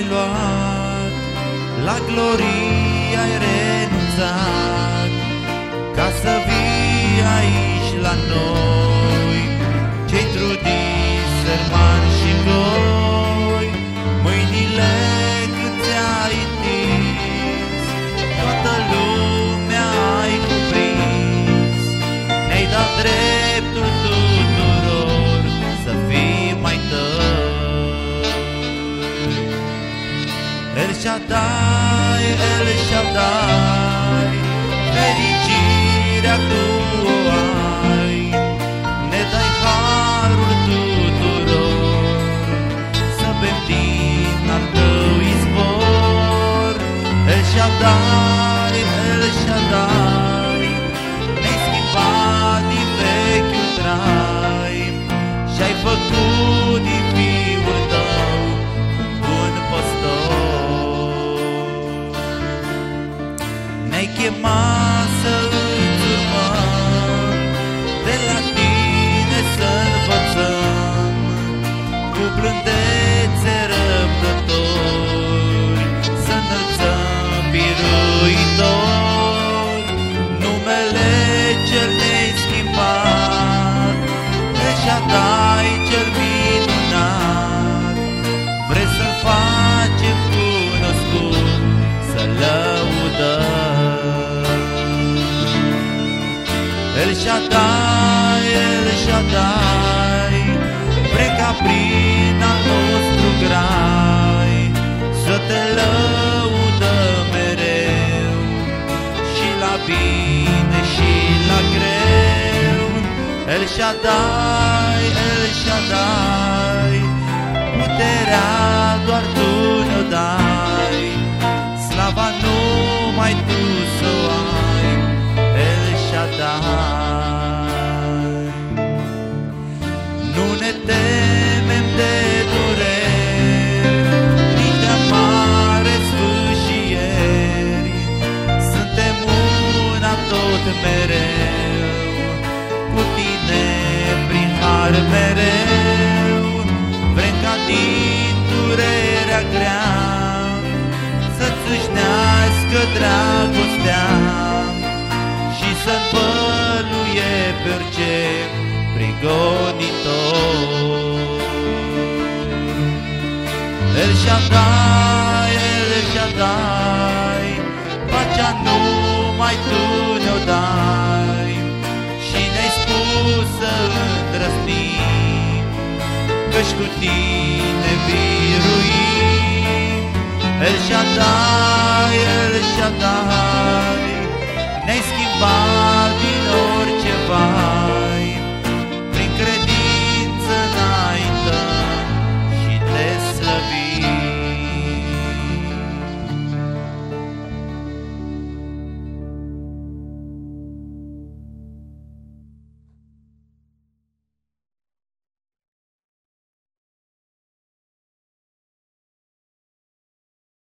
ai luat, la glorie ai renunțat, ca să vii aici la noi, cei trudiți, sărmani și goi. Mâinile când ți-ai întins, toată lumea ai cuprins, ne-ai dat dreptul tuturor să fii mai tăi. El Shaddai, El Shaddai, fericirea tu ai, ne dai harul tuturor, să bem din al tău izvor. El Shaddai, El Shaddai, ne-ai schimbat din vechiul trai și-ai făcut din Fiul tău un păstor. Ne-ai chemat să îți urmăm, de la tine să învățăm, cu blândețe răbdători, să înălțăm biruitor numele cel neschimbat, El Shaddai cel minunat. Vrei să-L facem cunoscut, să lăudăm. El Shaddai, El Shaddai, vrei ca prin al nostru grai să te lăudăm mereu, și la bine și la greu. El Shaddai, El Shaddai, puterea doar tu ne-o dai, slava numai tu să o ai, El Shaddai. Nu ne temem de dureri, nici de mare sfârșieri, suntem una tot mereu, cu tine prin har mereu. Vrem ca din durerea grea să-ți îșnească dragostea și să-nvăluie pe orice prigonitor. El Shaddai, El Shaddai, pacea numai tu ne-o dai, și ne-ai spus să îndrăznim, căci cu tine biruim. El Shaddai, El Shaddai, ne-ai schimbat